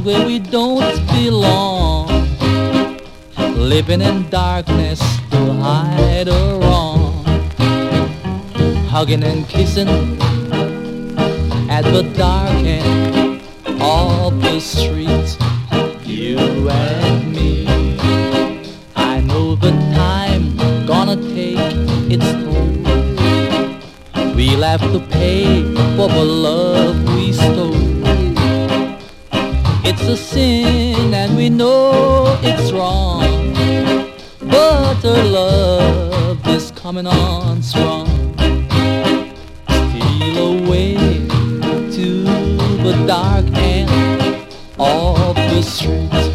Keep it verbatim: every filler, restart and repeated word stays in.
where we don't belong, living in darkness to hide a wrong, hugging and kissing at the dark end of the street, you and me. I know the time gonna take its toll. We'll have to pay for the love we stole. It's a sin and we know it's wrong, but our love is coming on strong. Steal away to the dark end of the street.